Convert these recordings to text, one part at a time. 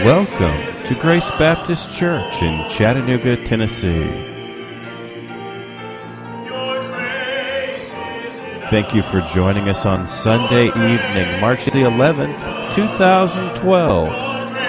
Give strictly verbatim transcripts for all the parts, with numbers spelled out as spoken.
Welcome to Grace Baptist Church in Chattanooga, Tennessee. Thank you for joining us on Sunday evening, March the eleventh, twenty twelve.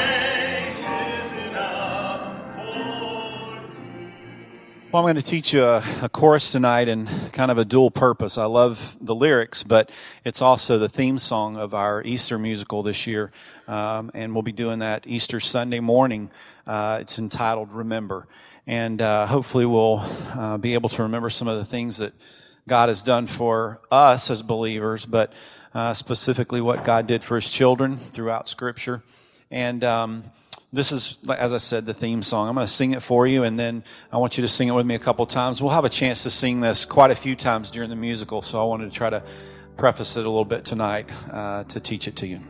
Well, I'm going to teach you a, a chorus tonight in kind of a dual purpose. I love the lyrics, but it's also the theme song of our Easter musical this year, um, and we'll be doing that Easter Sunday morning. Uh, it's entitled Remember, and uh, hopefully we'll uh, be able to remember some of the things that God has done for us as believers, but uh, specifically what God did for His children throughout Scripture. And um This is, as I said, the theme song. I'm going to sing it for you, and then I want you to sing it with me a couple times. We'll have a chance to sing this quite a few times during the musical, so I wanted to try to preface it a little bit tonight uh, to teach it to you.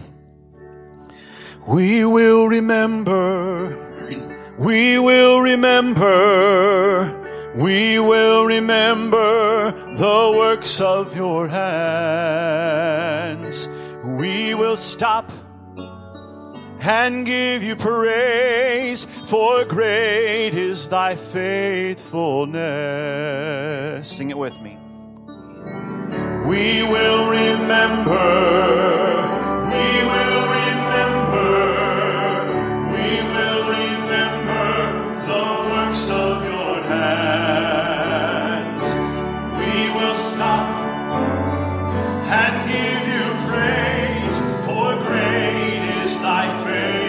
We will remember, we will remember, we will remember the works of your hands. We will stop and give you praise, for great is thy faithfulness. Sing it with me. We will remember, we will remember, we will remember the works of your hands. We will stop and give you praise, for great is thy faithfulness.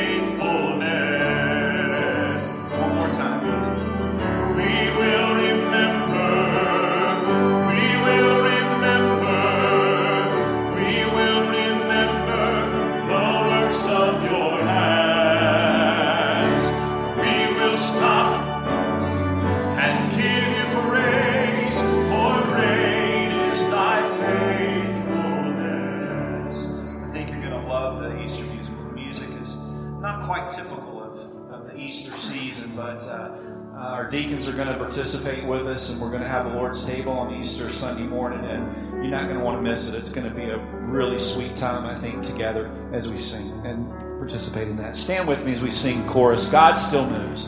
Typical of, of the Easter season, but uh, uh, our deacons are going to participate with us, and we're going to have the Lord's table on Easter Sunday morning, and you're not going to want to miss it. It's going to be a really sweet time, I think, together as we sing and participate in that. Stand with me as we sing chorus, God Still Moves.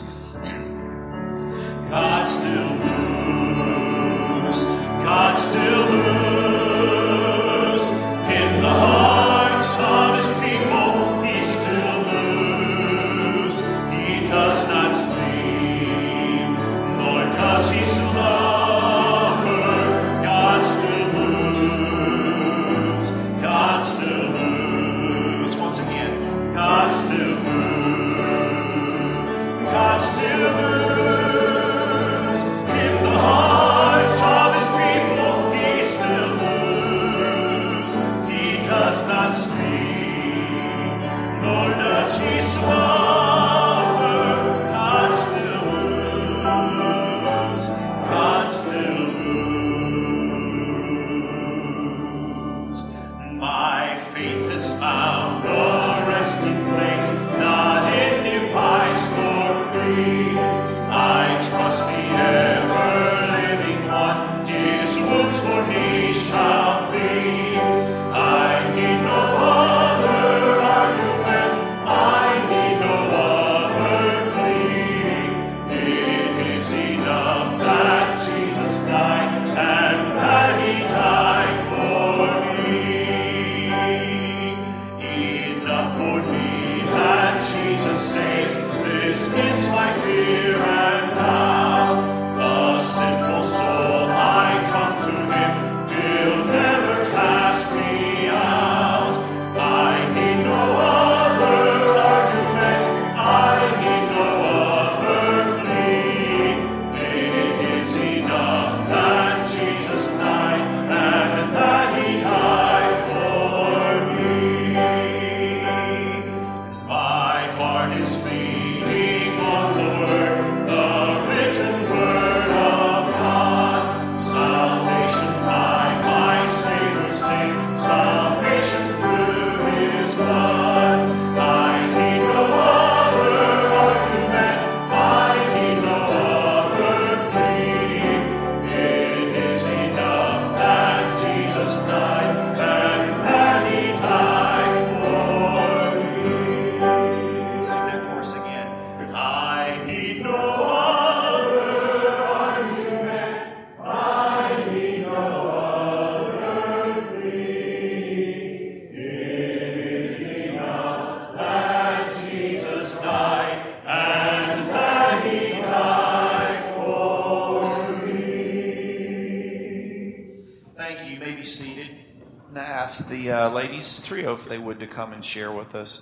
God still moves, God still moves in the hearts of His people. He still moves. He does not sleep, nor does He slumber. God still moves. God still moves. Once again, God still moves. God still moves in the hearts of His people. He still moves. He does not sleep, nor does He slumber. God still moves. God still moves. My faith has found a resting place, not in device nor creed. I trust the ever-living One. His wounds for me shall bleed. I need no other argument. I need no other pleading. It is enough that Jesus died, and that He died for me. Enough for me that Jesus saves. This ends my fear and doubt. A sinful soul, I come to Him, will Thank you. You may be seated. And I ask the uh, ladies trio if they would to come and share with us.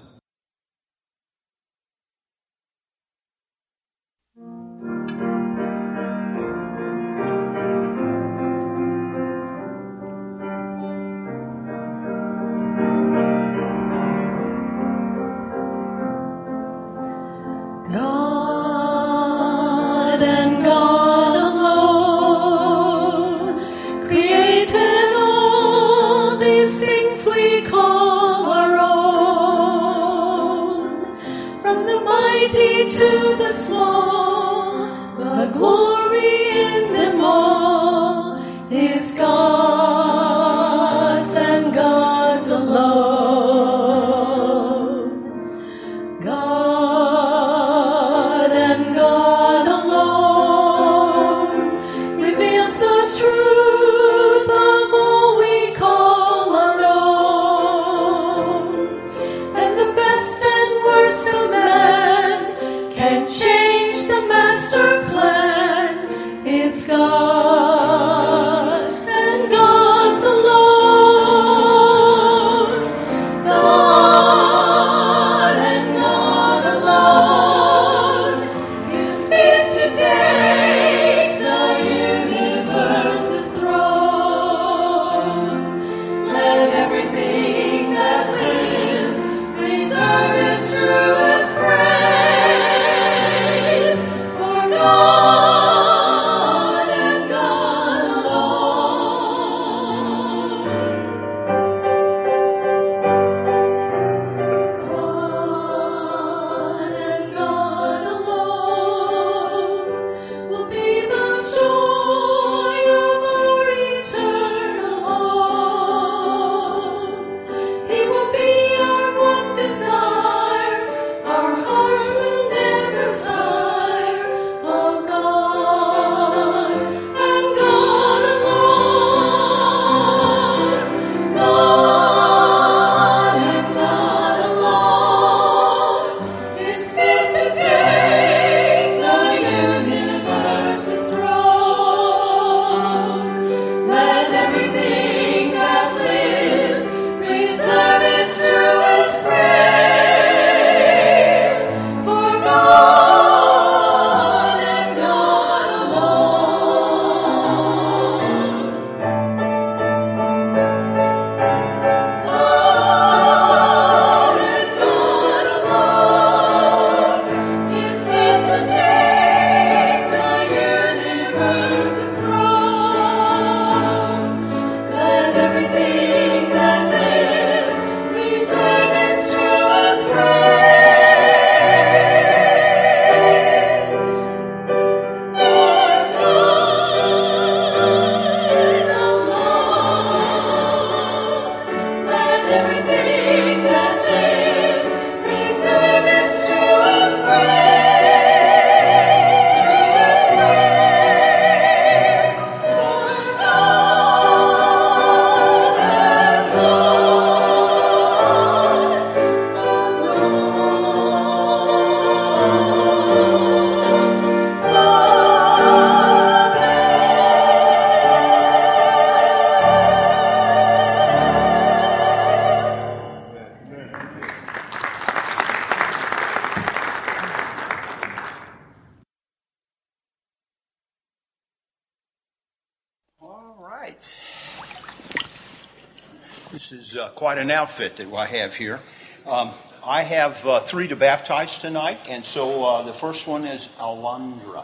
God and God alone created all these things we call our own. From the mighty to the small, the glory in them all is God's and God's alone. God and God alone reveals the truth of all we call our own. And the best and worst of man can change the master plan. It's God's and God's alone. God and God alone is fit to take the universe's throne. Let everything that lives preserve its truest praise for God and God alone. God and God alone will be the joy of our eternal home. He will be our one desire. Our hearts will never tire of God and God alone. God and God alone is fit to take the universe's throne. Let everything that lives preserve its truest praise for God and God alone. God and God alone is fit to take the universe's throne. Let everything that lives preserve its truest praise for God alone. Let everything that lives preserve its truest praise, truest praise for God and All right. This is uh, quite an outfit that I have here. Um, I have uh, three to baptize tonight, and so uh, the first one is Alondra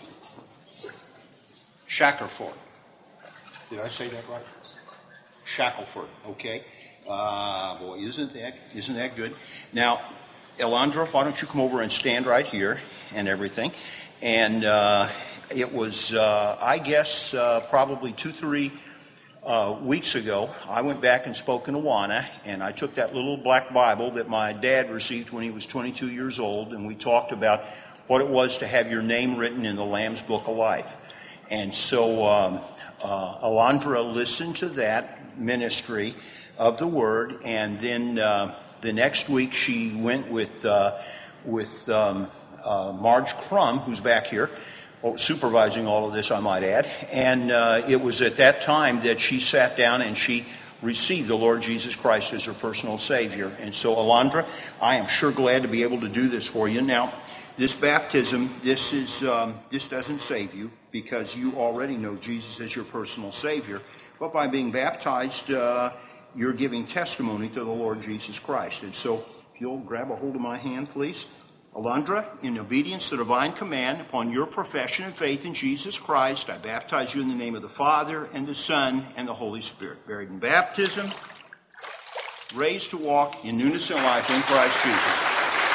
Shackelford. Did I say that right? Shackelford. Okay. Uh, boy, isn't that isn't that good? Now, Alondra, why don't you come over and stand right here and everything? And uh, it was, uh, I guess, uh, probably two, three uh, weeks ago, I went back and spoke in Awana, and I took that little black Bible that my dad received when he was twenty-two years old, and we talked about what it was to have your name written in the Lamb's Book of Life. And so um, uh, Alondra listened to that ministry of the Word, and then uh, the next week she went with uh, with um, uh, Marge Crum, who's back here, supervising all of this, I might add. And uh, it was at that time that she sat down and she received the Lord Jesus Christ as her personal Savior. And so, Alondra, I am sure glad to be able to do this for you. Now, this baptism, this is um, this doesn't save you because you already know Jesus as your personal Savior. But by being baptized, uh, you're giving testimony to the Lord Jesus Christ. And so, if you'll grab a hold of my hand, please. Alondra, in obedience to divine command, upon your profession and faith in Jesus Christ, I baptize you in the name of the Father, and the Son, and the Holy Spirit. Buried in baptism, raised to walk in newness of life in Christ Jesus.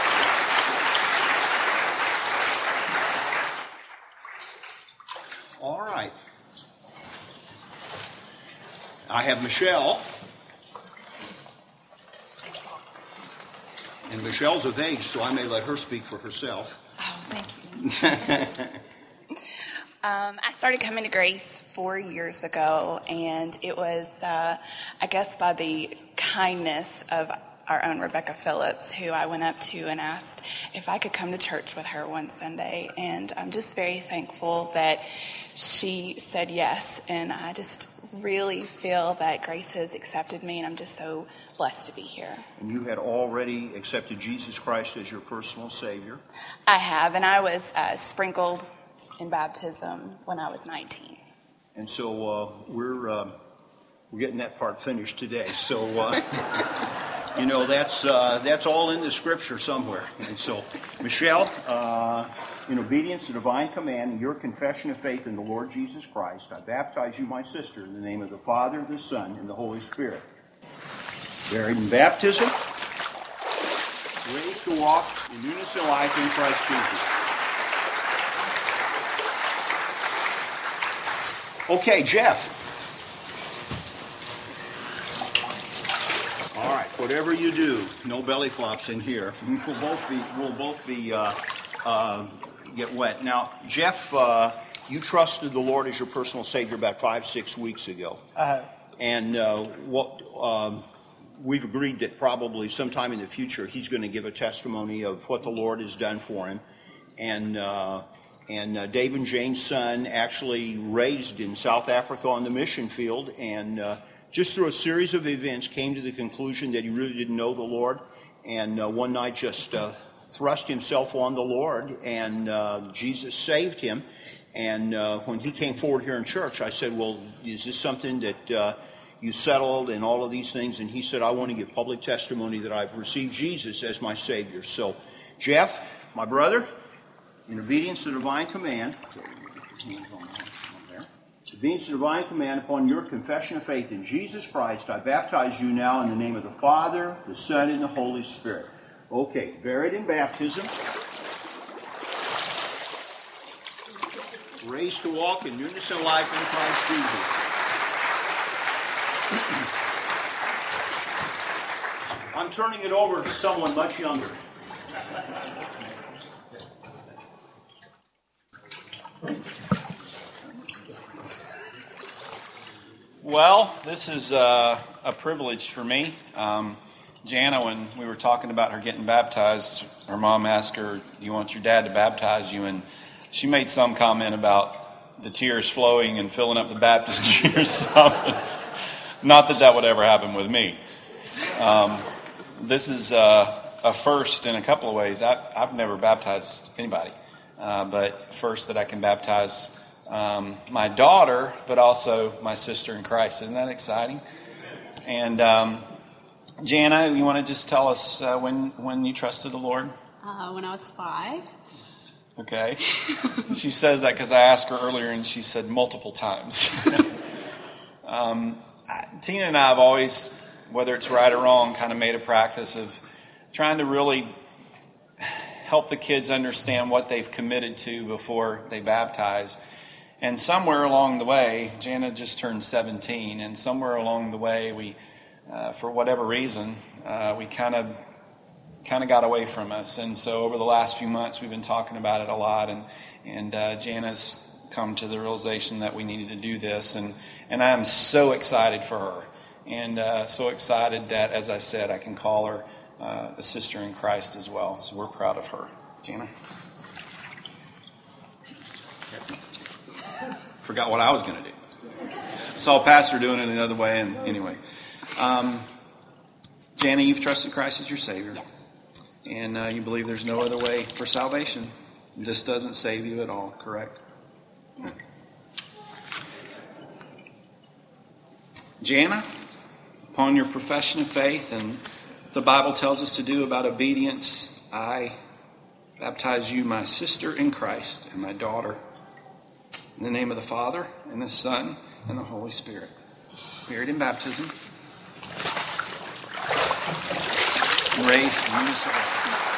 All right. I have Michelle. And Michelle's of age, so I may let her speak for herself. Oh, thank you. um, I started coming to Grace four years ago, and it was, uh, I guess, by the kindness of our own Rebecca Phillips, who I went up to and asked if I could come to church with her one Sunday. And I'm just very thankful that she said yes, and I just really feel that Grace has accepted me, and I'm just so blessed to be here. And you had already accepted Jesus Christ as your personal Savior? I have, and I was uh, sprinkled in baptism when I was nineteen. And so uh, we're uh, we're getting that part finished today. So uh, you know that's uh, that's all in the Scripture somewhere. And so, Michelle, uh, in obedience to divine command and your confession of faith in the Lord Jesus Christ, I baptize you, my sister, in the name of the Father, the Son, and the Holy Spirit. Buried in baptism, raised to walk in newness of life in Christ Jesus. Okay, Jeff. All right, whatever you do, no belly flops in here. We'll both be, we'll both be uh, uh, get wet. Now, Jeff, uh, you trusted the Lord as your personal Savior about five, six weeks ago. Uh, and uh, what? Um, We've agreed that probably sometime in the future he's going to give a testimony of what the Lord has done for him. And uh, and uh, Dave and Jane's son actually raised in South Africa on the mission field, and uh, just through a series of events came to the conclusion that he really didn't know the Lord. And uh, one night just uh, thrust himself on the Lord, and uh, Jesus saved him. And uh, when he came forward here in church, I said, well, is this something that... Uh, you settled and all of these things? And he said, I want to give public testimony that I've received Jesus as my Savior. So, Jeff, my brother, in obedience to divine command, obedience to divine command upon your confession of faith in Jesus Christ, I baptize you now in the name of the Father, the Son, and the Holy Spirit. Okay, buried in baptism, raised to walk in newness of life in Christ Jesus. I'm turning it over to someone much younger. Well, this is uh, a privilege for me. Um, Jana, when we were talking about her getting baptized, her mom asked her, do you want your dad to baptize you? And she made some comment about the tears flowing and filling up the baptistry or something. Not that that would ever happen with me. Um, this is uh, a first in a couple of ways. I, I've never baptized anybody, uh, but first that I can baptize um, my daughter, but also my sister in Christ. Isn't that exciting? And um, Jana, you want to just tell us uh, when when you trusted the Lord? Uh, when I was five. Okay. She says that because I asked her earlier, and she said multiple times. um, Tina and I have always, whether it's right or wrong, kind of made a practice of trying to really help the kids understand what they've committed to before they baptize. And somewhere along the way, Jana just turned seventeen, and somewhere along the way, we, uh, for whatever reason, uh, we kind of kind of got away from us. And so over the last few months, we've been talking about it a lot, and and uh, Jana's come to the realization that we needed to do this, and and I am so excited for her, and uh, so excited that, as I said, I can call her uh, a sister in Christ as well. So we're proud of her. Jana? forgot what I was going to do. Saw a pastor doing it the other way, and anyway. Um, Jana, you've trusted Christ as your Savior. Yes. And uh, you believe there's no other way for salvation. This doesn't save you at all, correct? Yes. Jana, upon your profession of faith and the Bible tells us to do about obedience, I baptize you, my sister in Christ and my daughter, in the name of the Father and the Son and the Holy Spirit. Buried in baptism. And raised in newness of life.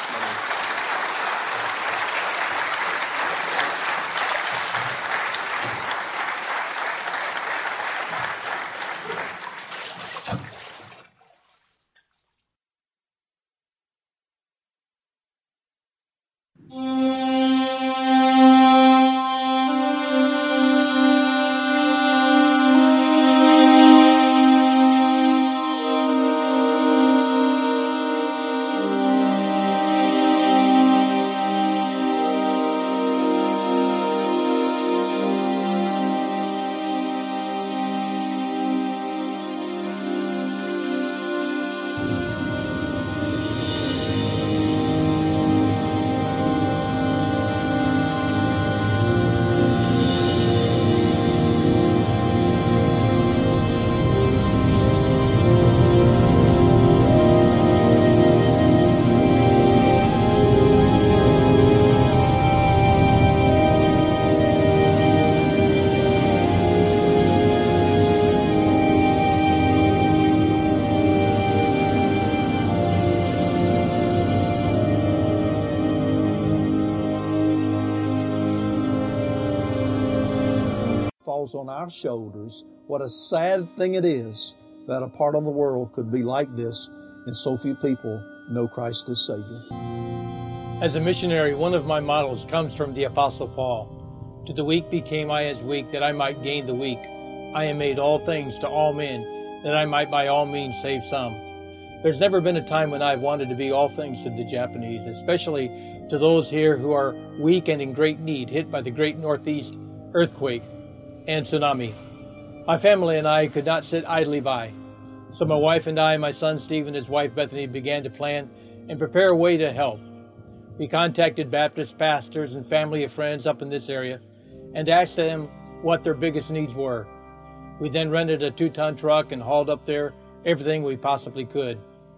falls on our shoulders. What a sad thing it is that a part of the world could be like this and so few people know Christ as Savior. As a missionary, one of my models comes from the Apostle Paul. To the weak became I as weak, that I might gain the weak. I am made all things to all men, that I might by all means save some. There's never been a time when I've wanted to be all things to the Japanese, especially to those here who are weak and in great need, hit by the great Northeast earthquake and tsunami. My family and I could not sit idly by. So my wife and I, my son Steve and his wife Bethany, began to plan and prepare a way to help. We contacted Baptist pastors and family of friends up in this area and asked them what their biggest needs were. We then rented a two-ton truck and hauled up there everything we possibly could.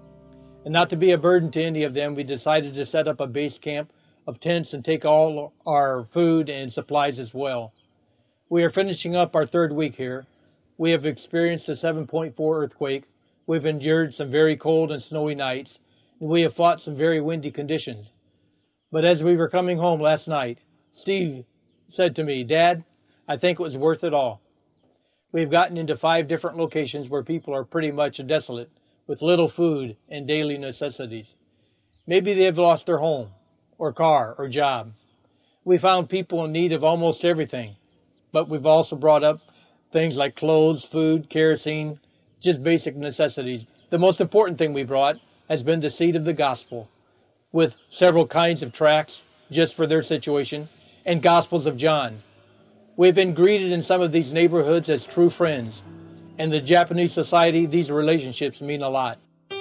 And not to be a burden to any of them, we decided to set up a base camp of tents and take all our food and supplies as well. We are finishing up our third week here. We have experienced a seven point four earthquake. We've endured some very cold and snowy nights, and we have fought some very windy conditions. But as we were coming home last night, Steve said to me, "Dad, I think it was worth it all." We've gotten into five different locations where people are pretty much desolate, with little food and daily necessities. Maybe they've lost their home, or car, or job. We found people in need of almost everything, but we've also brought up things like clothes, food, kerosene, just basic necessities. The most important thing we brought has been the seed of the gospel, with several kinds of tracts just for their situation, and Gospels of John. We've been greeted in some of these neighborhoods as true friends. In the Japanese society, these relationships mean a lot.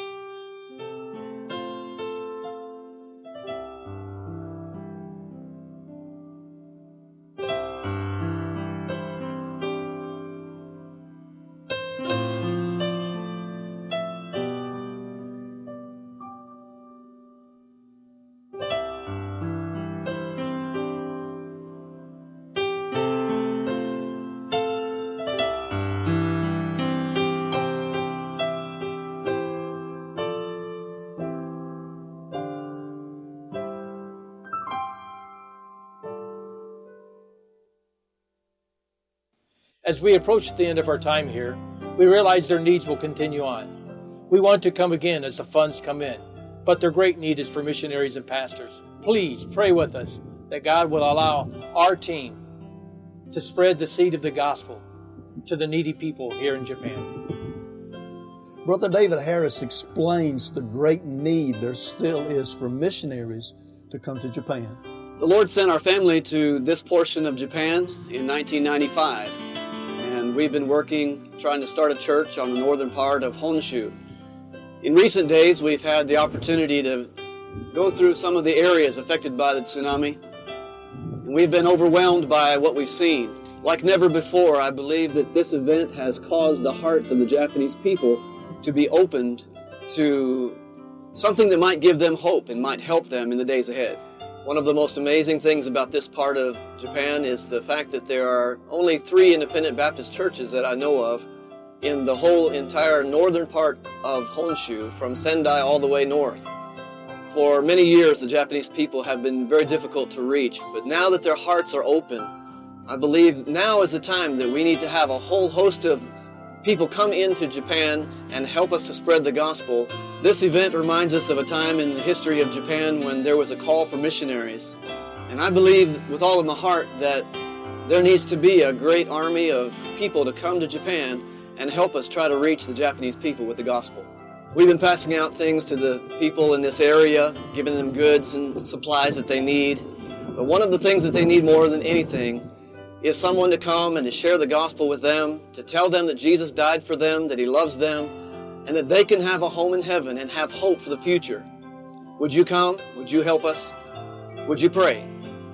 As we approach the end of our time here, we realize their needs will continue on. We want to come again as the funds come in, but their great need is for missionaries and pastors. Please pray with us that God will allow our team to spread the seed of the gospel to the needy people here in Japan. Brother David Harris explains the great need there still is for missionaries to come to Japan. The Lord sent our family to this portion of Japan in nineteen ninety-five, and we've been working, trying to start a church on the northern part of Honshu. In recent days, we've had the opportunity to go through some of the areas affected by the tsunami, and we've been overwhelmed by what we've seen. Like never before, I believe that this event has caused the hearts of the Japanese people to be opened to something that might give them hope and might help them in the days ahead. One of the most amazing things about this part of Japan is the fact that there are only three independent Baptist churches that I know of in the whole entire northern part of Honshu, from Sendai all the way north. For many years, the Japanese people have been very difficult to reach, but now that their hearts are open, I believe now is the time that we need to have a whole host of people come into Japan and help us to spread the gospel. This event reminds us of a time in the history of Japan when there was a call for missionaries. And I believe with all of my heart that there needs to be a great army of people to come to Japan and help us try to reach the Japanese people with the gospel. We've been passing out things to the people in this area, giving them goods and supplies that they need. But one of the things that they need more than anything is someone to come and to share the gospel with them, to tell them that Jesus died for them, that He loves them, and that they can have a home in heaven and have hope for the future. Would you come? Would you help us? Would you pray?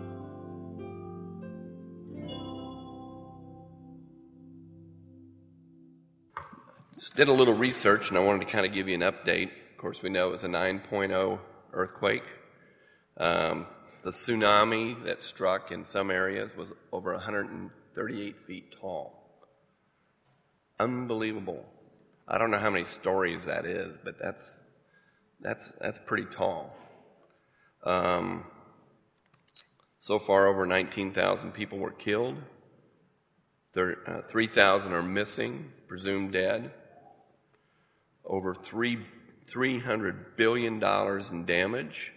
Just did a little research, and I wanted to kind of give you an update. Of course, we know it was a nine point oh earthquake. Um, The tsunami that struck in some areas was over one hundred thirty-eight feet tall. Unbelievable. I don't know how many stories that is, but that's that's that's pretty tall. Um, so far, over nineteen thousand people were killed. uh, three thousand are missing, presumed dead. Over three three hundred billion dollars in damage.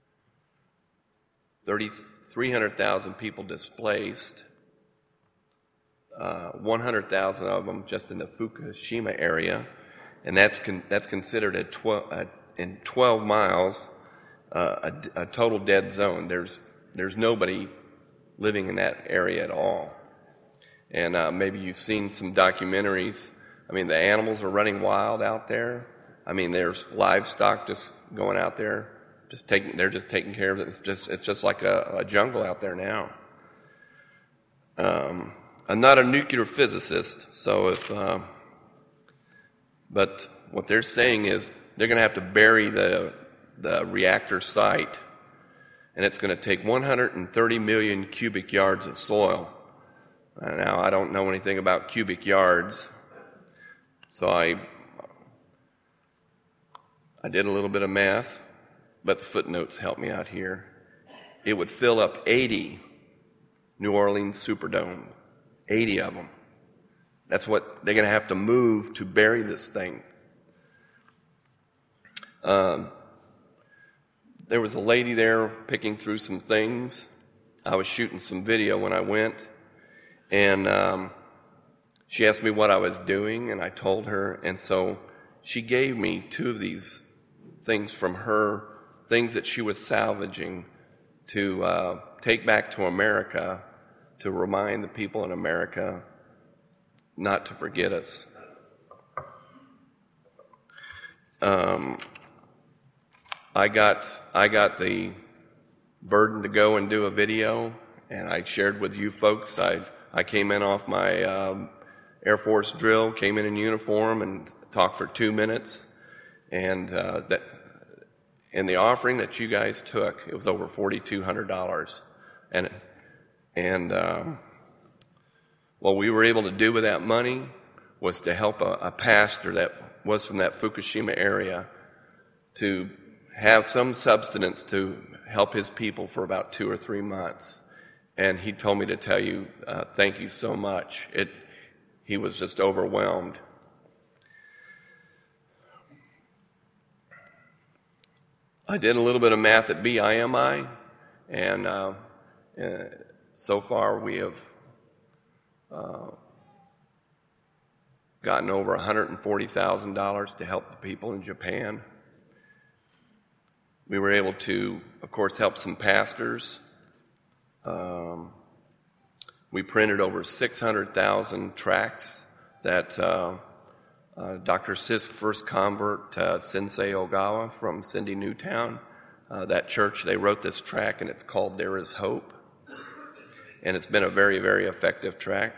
three hundred thousand people displaced, uh, one hundred thousand of them just in the Fukushima area, and that's con- that's considered a twelve uh, in twelve miles uh, a, a total dead zone. There's there's nobody living in that area at all, and uh, maybe you've seen some documentaries. I mean, the animals are running wild out there. I mean, there's livestock just going out there. Just taking, they're just taking care of it. It's just, it's just like a, a jungle out there now. Um, I'm not a nuclear physicist, so if, uh, but what they're saying is they're going to have to bury the the reactor site, and it's going to take one hundred thirty million cubic yards of soil. Uh, now, I don't know anything about cubic yards, so I I did a little bit of math. But the footnotes help me out here. It would fill up eighty New Orleans Superdome, eighty of them. That's what they're going to have to move to bury this thing. Um, there was a lady there picking through some things. I was shooting some video when I went, and um, she asked me what I was doing, and I told her, and so she gave me two of these things from her, things that she was salvaging to uh, take back to America to remind the people in America not to forget us. Um, I got I got the burden to go and do a video, and I shared with you folks. I I came in off my um, Air Force drill, came in in uniform, and talked for two minutes, and uh, that. And the offering that you guys took, it was over forty-two hundred dollars. And and um, what we were able to do with that money was to help a, a pastor that was from that Fukushima area to have some substance to help his people for about two or three months. And he told me to tell you, uh, thank you so much. It, he was just overwhelmed. I did a little bit of math at B I M I, and uh, uh, so far we have uh, gotten over one hundred forty thousand dollars to help the people in Japan. We were able to, of course, help some pastors Um, we printed over six hundred thousand tracts that uh, uh, Doctor Sisk, first convert, uh, Sensei Ogawa from Cindy Newtown, uh, that church, they wrote this tract, and it's called There Is Hope. And it's been a very, very effective tract.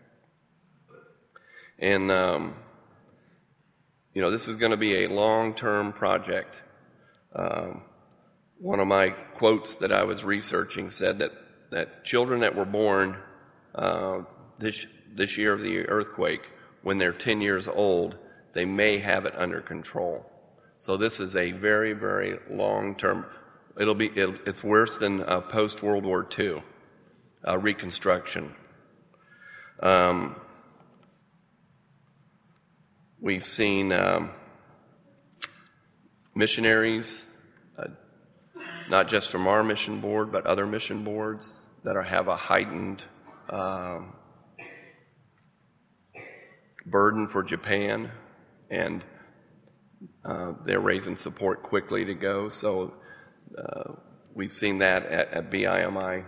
And, um, you know, this is going to be a long-term project. Um, one of my quotes that I was researching said that, that children that were born uh, this, this year of the earthquake, when they're ten years old, they may have it under control. So this is a very, very long-term. It'll be. It'll, it's worse than uh, post-World War Two uh, reconstruction. Um, we've seen um, missionaries, uh, not just from our mission board, but other mission boards that are, have a heightened um, burden for Japan, and uh, they're raising support quickly to go. So uh, we've seen that at, at B I M I.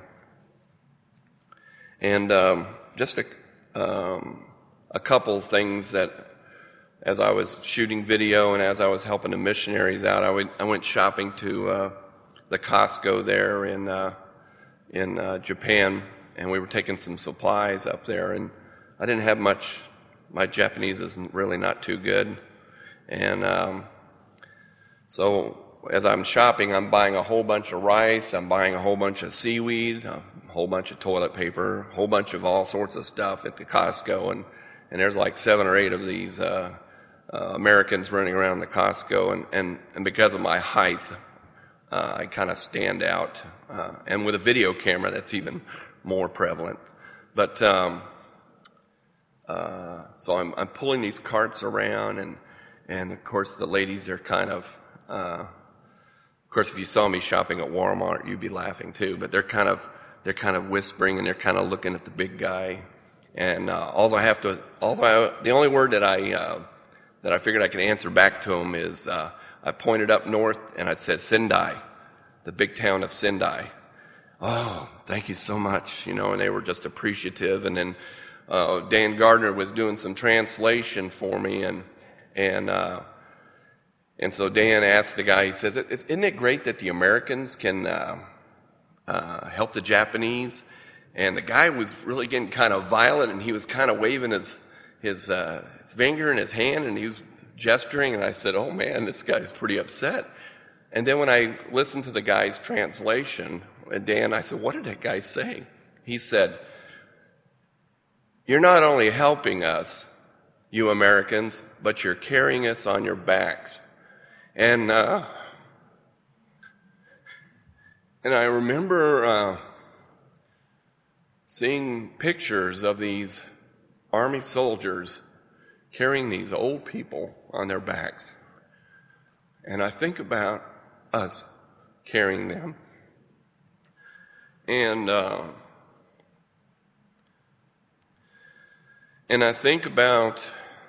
And um, just a, um, a couple things that, as I was shooting video and as I was helping the missionaries out, I, would, I went shopping to uh, the Costco there in uh, in uh, Japan, and we were taking some supplies up there, and I didn't have much. My Japanese is really not too good, and um, so as I'm shopping, I'm buying a whole bunch of rice, I'm buying a whole bunch of seaweed, a whole bunch of toilet paper, a whole bunch of all sorts of stuff at the Costco, and, and there's like seven or eight of these uh, uh, Americans running around the Costco, and, and, and because of my height, uh, I kind of stand out, uh, and with a video camera, that's even more prevalent. But um, uh, so I'm, I'm pulling these carts around, and and of course the ladies are kind of, uh, of course if you saw me shopping at Walmart, you'd be laughing too. But they're kind of they're kind of whispering, and they're kind of looking at the big guy. And uh, all I have to, all I, the only word that I uh, that I figured I could answer back to him is uh, I pointed up north and I said Sendai, the big town of Sendai. Oh, thank you so much, you know, and they were just appreciative. And then uh, Dan Gardner was doing some translation for me, and and uh, and so Dan asked the guy, he says, isn't it great that the Americans can uh, uh, help the Japanese? And the guy was really getting kind of violent, and he was kind of waving his his uh, finger in his hand, and he was gesturing, and I said, oh man, this guy's pretty upset. And then when I listened to the guy's translation, and Dan, I said, what did that guy say? He said, you're not only helping us, you Americans, but you're carrying us on your backs. And uh, and I remember uh, seeing pictures of these army soldiers carrying these old people on their backs. And I think about us carrying them. And uh, and I think about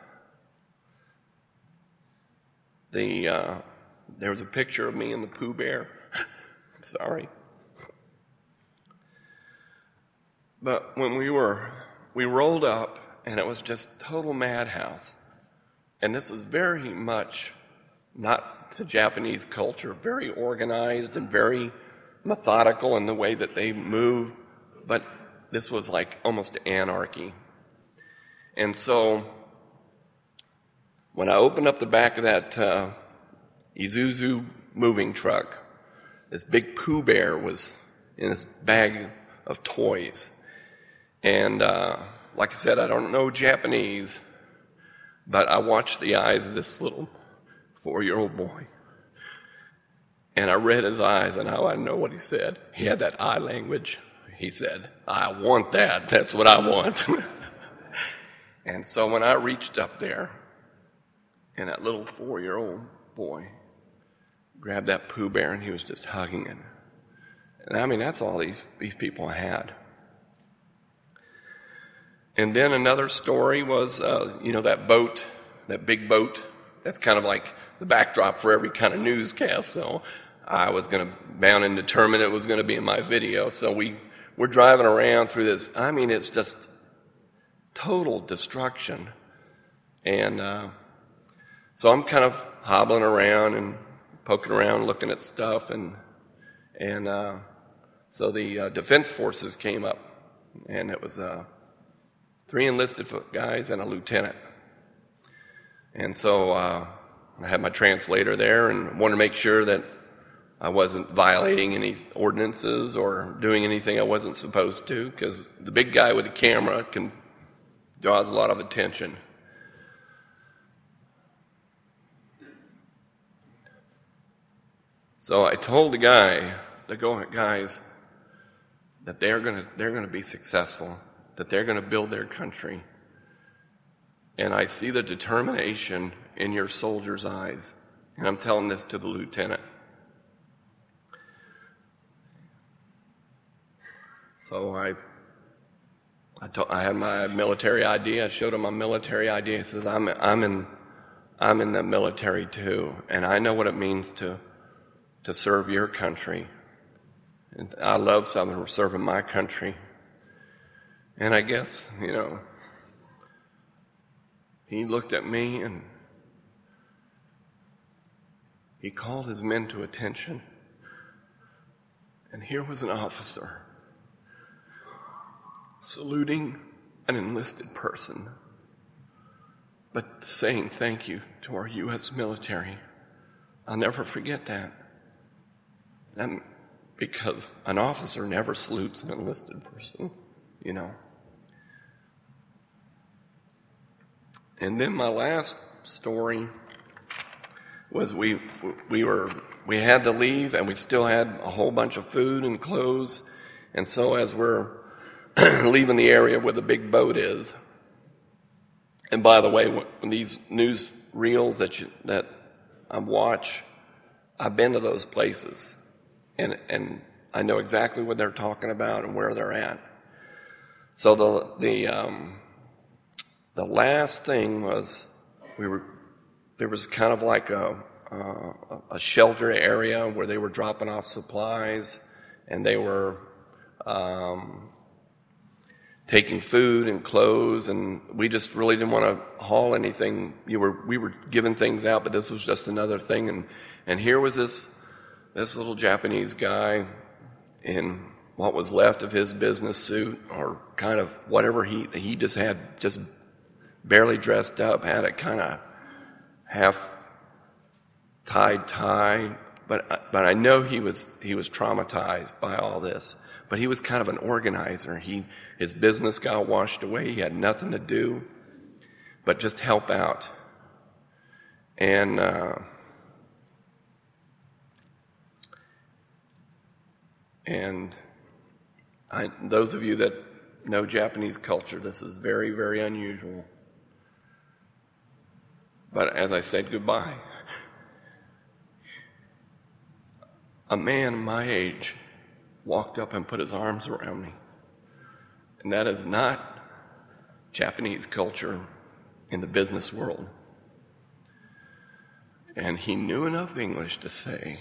the, uh, there was a picture of me and the Pooh Bear. Sorry. But when we were, we rolled up, and it was just total madhouse. And this was very much not the Japanese culture, very organized and very methodical in the way that they moved, but this was like almost anarchy. And so when I opened up the back of that uh, Isuzu moving truck, this big Pooh Bear was in this bag of toys. And uh, like I said, I don't know Japanese, but I watched the eyes of this little four-year-old boy. And I read his eyes, and how I know what he said. He had that eye language. He said, I want that. That's what I want. And so when I reached up there, and that little four-year-old boy grabbed that Pooh Bear, and he was just hugging it. And I mean, that's all these, these people had. And then another story was, uh, you know, that boat, that big boat. That's kind of like the backdrop for every kind of newscast. So I was going to bound and determined it was going to be in my video. So we we're driving around through this. I mean, it's just total destruction. And uh, so I'm kind of hobbling around and poking around, looking at stuff. And and uh, so the uh, Defense Forces came up, and it was uh, three enlisted guys and a lieutenant. And so uh, I had my translator there and wanted to make sure that I wasn't violating any ordinances or doing anything I wasn't supposed to, because the big guy with the camera can draws a lot of attention. So I told the guy, the guys, that they're gonna they're gonna be successful, that they're gonna build their country. And I see the determination in your soldiers' eyes. And I'm telling this to the lieutenant. So I I, told, I had my military I D. I showed him my military I D. He says, I'm I'm in I'm in the military too, and I know what it means to to serve your country. And I love serving my country. And I guess, you know, he looked at me and he called his men to attention. And here was an officer saluting an enlisted person, but saying thank you to our U S military. I'll never forget that. And because an officer never salutes an enlisted person, you know. And then my last story was we we were we had to leave, and we still had a whole bunch of food and clothes. And so as we're leaving the area where the big boat is, and by the way, when these news reels that you, that I watch, I've been to those places, and and I know exactly what they're talking about and where they're at. So the the um, the last thing was we were there was kind of like a uh, a shelter area where they were dropping off supplies, and they were um, taking food and clothes, and we just really didn't want to haul anything. You were we were giving things out, but this was just another thing. And and here was this this little Japanese guy in what was left of his business suit, or kind of whatever he he just had, just barely dressed up, had a kind of half tied tie, but but I know he was he was traumatized by all this. But he was kind of an organizer. He his business got washed away. He had nothing to do but just help out. And uh, and I, those of you that know Japanese culture, this is very, very unusual. But as I said goodbye, a man my age walked up and put his arms around me. And that is not Japanese culture in the business world. And he knew enough English to say,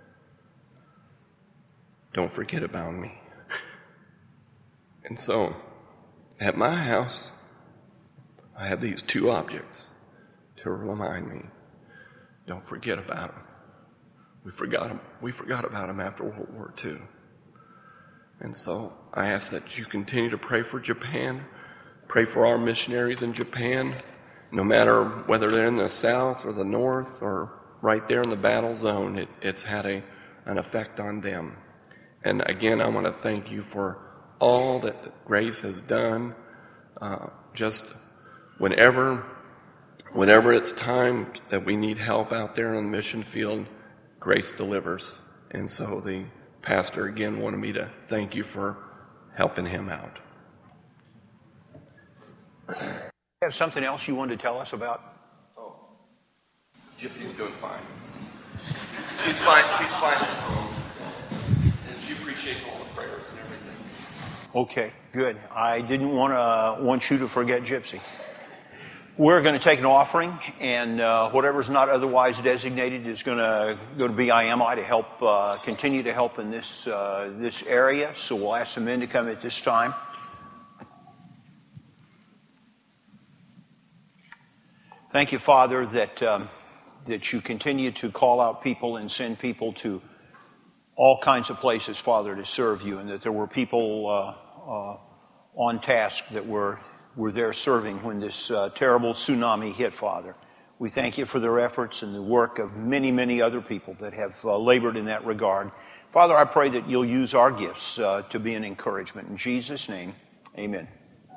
"Don't forget about me." And so, at my house, I have these two objects to remind me, don't forget about them. We forgot them. We forgot about them after World War Two. And so I ask that you continue to pray for Japan, pray for our missionaries in Japan, no matter whether they're in the south or the north or right there in the battle zone. It, it's had a, an effect on them. And again, I want to thank you for all that Grace has done. Uh, just whenever, whenever it's time that we need help out there on the mission field, Grace delivers. And so the pastor again wanted me to thank you for helping him out. You have something else you wanted to tell us about? Oh, Gypsy's doing fine. She's fine. She's fine at home, and she appreciates all the prayers and everything. Okay, good. I didn't want to want you to forget Gypsy. we're going to take an offering, and uh, whatever's not otherwise designated is going to go to B I M I to help uh, continue to help in this uh, this area. So we'll ask the men to come at this time. Thank you, Father, that um, that you continue to call out people and send people to all kinds of places, Father, to serve you, and that there were people uh, uh, on task that were, were there serving when this uh, terrible tsunami hit, Father. We thank you for their efforts and the work of many, many other people that have uh, labored in that regard. Father, I pray that you'll use our gifts uh, to be an encouragement. In Jesus' name, amen.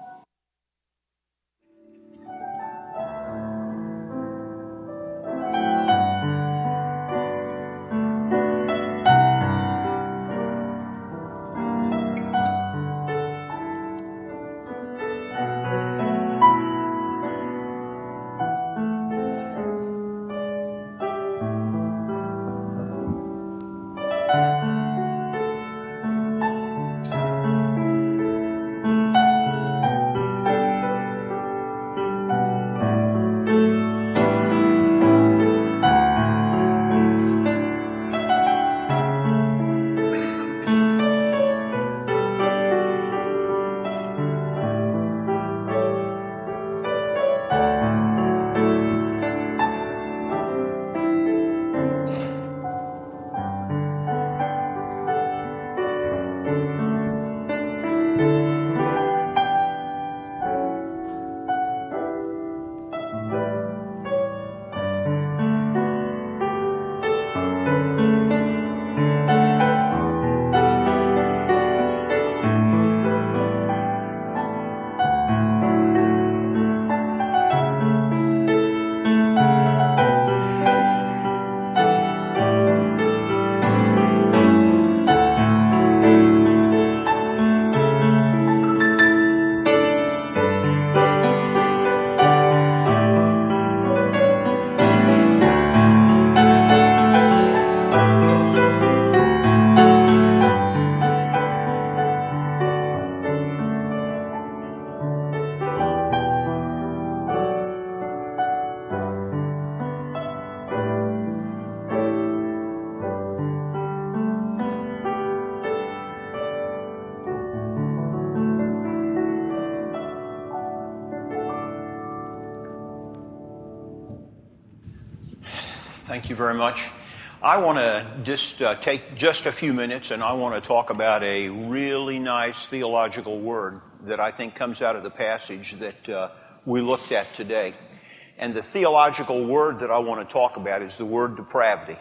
Thank you very much. I want to just uh, take just a few minutes, and I want to talk about a really nice theological word that I think comes out of the passage that uh, we looked at today. And the theological word that I want to talk about is the word depravity.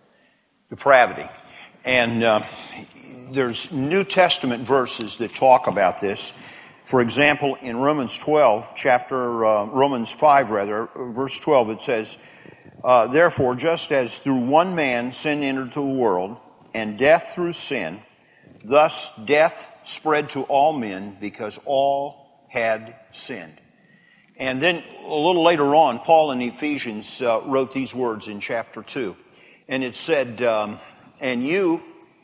Depravity. And uh, there's New Testament verses that talk about this. For example, in Romans twelve, chapter, uh, Romans five rather, verse twelve, it says, Uh, therefore, just as through one man sin entered the world, and death through sin, thus death spread to all men because all had sinned. And then a little later on, Paul in Ephesians uh, wrote these words in chapter two. And it said, um, and you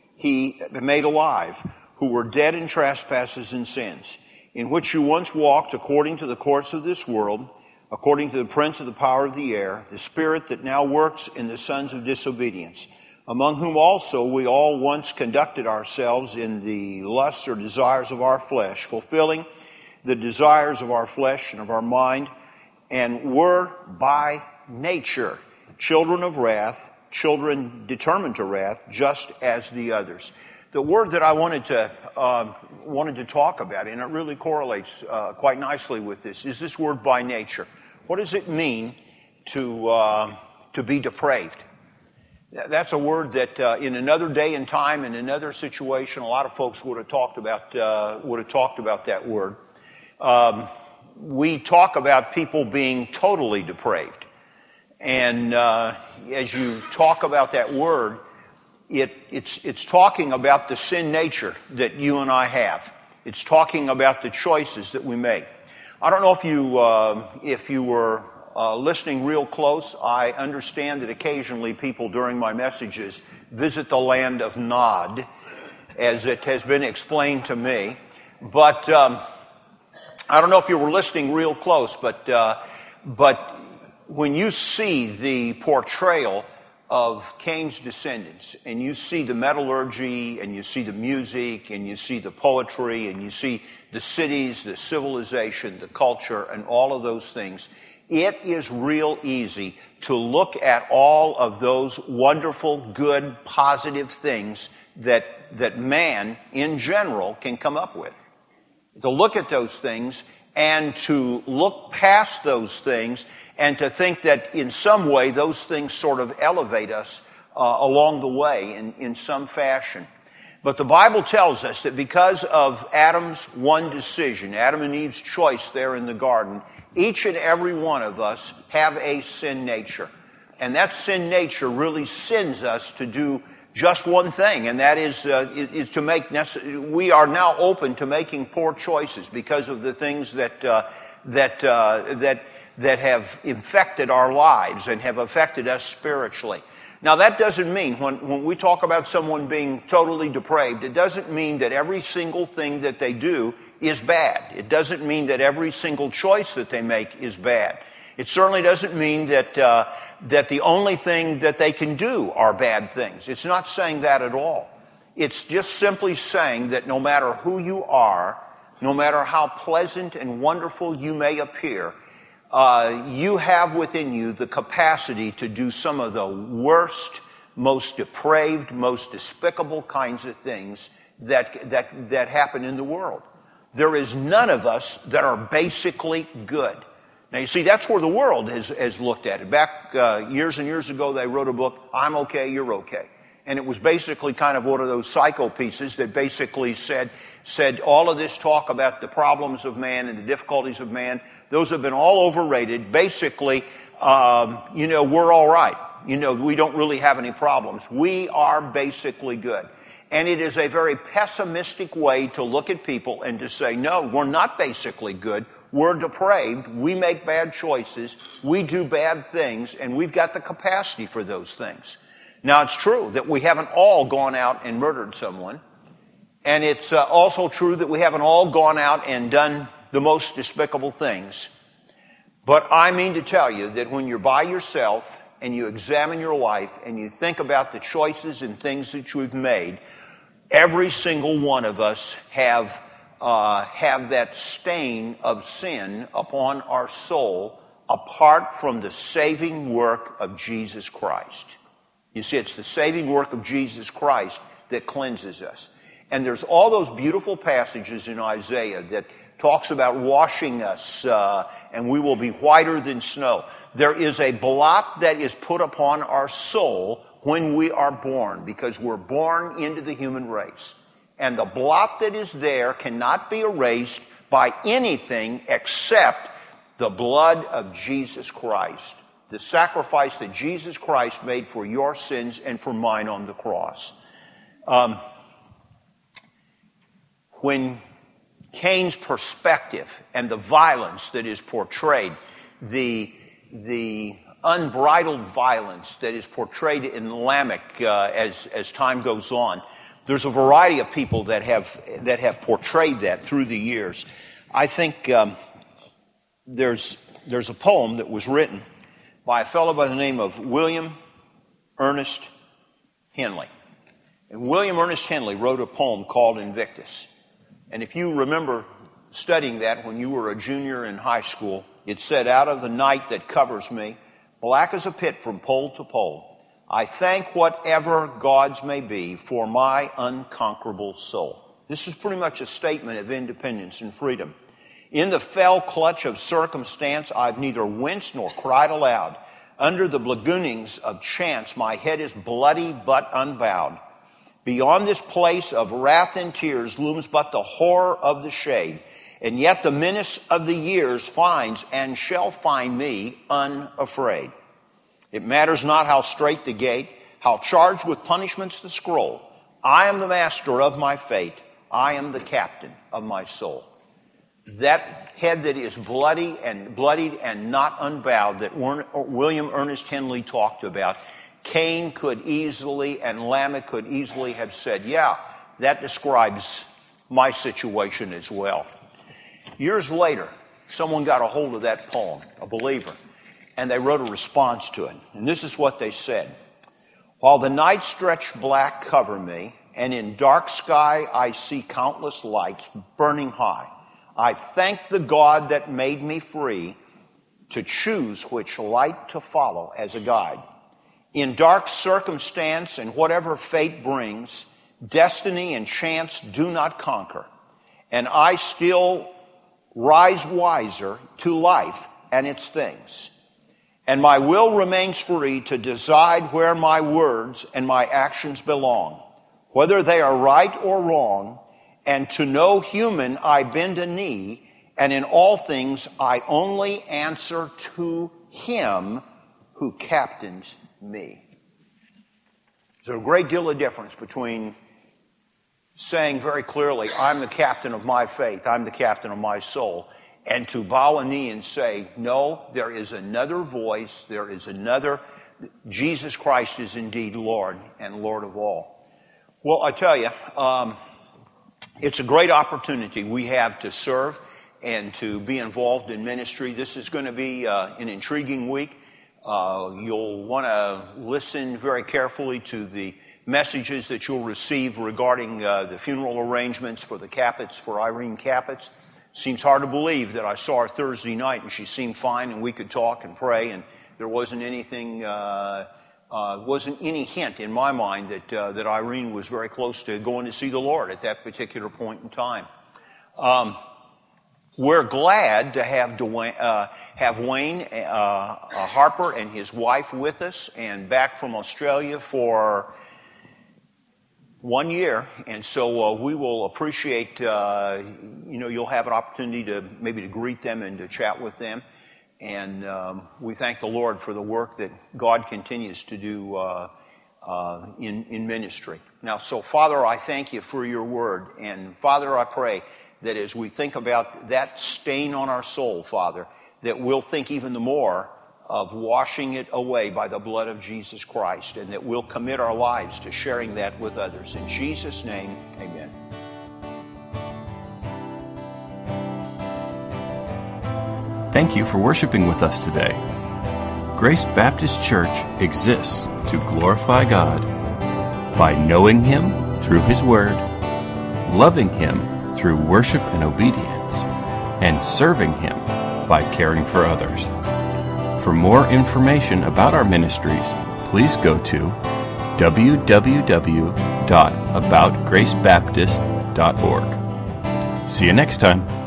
he made alive, who were dead in trespasses and sins, in which you once walked according to the course of this world, according to the prince of the power of the air, the spirit that now works in the sons of disobedience, among whom also we all once conducted ourselves in the lusts or desires of our flesh, fulfilling the desires of our flesh and of our mind, and were by nature children of wrath, children determined to wrath, just as the others. The word that I wanted to uh, wanted to talk about, and it really correlates uh, quite nicely with this, is this word by nature. What does it mean to uh, to be depraved? That's a word that uh, in another day and time, in another situation, a lot of folks would have talked about uh, would have talked about that word. Um, we talk about people being totally depraved, and uh, as you talk about that word, it it's it's talking about the sin nature that you and I have. It's talking about the choices that we make. I don't know if you uh, if you were uh, listening real close. I understand that occasionally people during my messages visit the land of Nod, as it has been explained to me. But um, I don't know if you were listening real close. But uh, but when you see the portrayal of Cain's descendants, and you see the metallurgy, and you see the music, and you see the poetry, and you see the cities, the civilization, the culture, and all of those things, it is real easy to look at all of those wonderful, good, positive things that, that man in general can come up with. To look at those things and to look past those things and to think that in some way those things sort of elevate us uh, along the way in, in some fashion. But the Bible tells us that because of Adam's one decision, Adam and Eve's choice there in the garden, each and every one of us have a sin nature. And that sin nature really sends us to do just one thing, and that is, uh, is to make necess- we are now open to making poor choices because of the things that uh, that uh, that that have infected our lives and have affected us spiritually. Now, that doesn't mean, when, when we talk about someone being totally depraved, it doesn't mean that every single thing that they do is bad. It doesn't mean that every single choice that they make is bad. It certainly doesn't mean that uh, that the only thing that they can do are bad things. It's not saying that at all. It's just simply saying that no matter who you are, no matter how pleasant and wonderful you may appear, uh, you have within you the capacity to do some of the worst, most depraved, most despicable kinds of things that that that happen in the world. There is none of us that are basically good. Now, you see, that's where the world has, has looked at it. Back uh, years and years ago, they wrote a book, I'm okay, you're okay. And it was basically kind of one of those psycho pieces that basically said, said all of this talk about the problems of man and the difficulties of man, those have been all overrated. Basically, um, you know, we're all right. You know, we don't really have any problems. We are basically good. And it is a very pessimistic way to look at people and to say, no, we're not basically good. We're depraved. We make bad choices. We do bad things, and we've got the capacity for those things. Now, it's true that we haven't all gone out and murdered someone. And it's uh, also true that we haven't all gone out and done the most despicable things. But I mean to tell you that when you're by yourself and you examine your life and you think about the choices and things that you've made, every single one of us have uh, have that stain of sin upon our soul apart from the saving work of Jesus Christ. You see, it's the saving work of Jesus Christ that cleanses us. And there's all those beautiful passages in Isaiah that talks about washing us, uh, and we will be whiter than snow. There is a blot that is put upon our soul when we are born, because we're born into the human race. And the blot that is there cannot be erased by anything except the blood of Jesus Christ, the sacrifice that Jesus Christ made for your sins and for mine on the cross. Um, when Cain's perspective and the violence that is portrayed, the the unbridled violence that is portrayed in Lamech uh, as as time goes on, there's a variety of people that have that have portrayed that through the years. I think um, there's there's a poem that was written by a fellow by the name of William Ernest Henley, and William Ernest Henley wrote a poem called Invictus. And if you remember studying that when you were a junior in high school, it said, "Out of the night that covers me, black as a pit from pole to pole, I thank whatever gods may be for my unconquerable soul." This is pretty much a statement of independence and freedom. In the fell clutch of circumstance, I've neither winced nor cried aloud. Under the lagoonings of chance, my head is bloody but unbowed. Beyond this place of wrath and tears looms but the horror of the shade, and yet the menace of the years finds and shall find me unafraid. It matters not how strait the gate, how charged with punishments the scroll. I am the master of my fate. I am the captain of my soul. That head that is bloody and bloodied and not unbowed that William Ernest Henley talked about, Cain could easily and Lamech could easily have said, yeah, that describes my situation as well. Years later, someone got a hold of that poem, a believer, and they wrote a response to it. And this is what they said. While the night stretched black cover me, and in dark sky I see countless lights burning high, I thank the God that made me free to choose which light to follow as a guide. In dark circumstance and whatever fate brings, destiny and chance do not conquer, and I still rise wiser to life and its things. And my will remains free to decide where my words and my actions belong, whether they are right or wrong, and to no human I bend a knee, and in all things I only answer to Him who captains me. There's a great deal of difference between saying very clearly, I'm the captain of my faith, I'm the captain of my soul, and to bow a knee and say, no, there is another voice, there is another, Jesus Christ is indeed Lord and Lord of all. Well, I tell you, um, it's a great opportunity we have to serve and to be involved in ministry. This is going to be uh, an intriguing week. Uh, you'll want to listen very carefully to the messages that you'll receive regarding uh, the funeral arrangements for the Cappets, for Irene Cappets. Seems hard to believe that I saw her Thursday night and she seemed fine and we could talk and pray, and there wasn't anything, uh, uh, wasn't any hint in my mind that uh, that Irene was very close to going to see the Lord at that particular point in time. Um, we're glad to have Dwayne, uh, have Wayne uh, uh, Harper and his wife with us, and back from Australia for one year, and so uh, we will appreciate, uh, you know, you'll have an opportunity to maybe to greet them and to chat with them, and um, we thank the Lord for the work that God continues to do uh, uh, in, in ministry. Now, so Father, I thank you for your word, and Father, I pray that as we think about that stain on our soul, Father, that we'll think even the more of washing it away by the blood of Jesus Christ, and that we'll commit our lives to sharing that with others. In Jesus' name, amen. Thank you for worshiping with us today. Grace Baptist Church exists to glorify God by knowing Him through His Word, loving Him through worship and obedience, and serving Him by caring for others. For more information about our ministries, please go to w w w dot about grace baptist dot org. See you next time.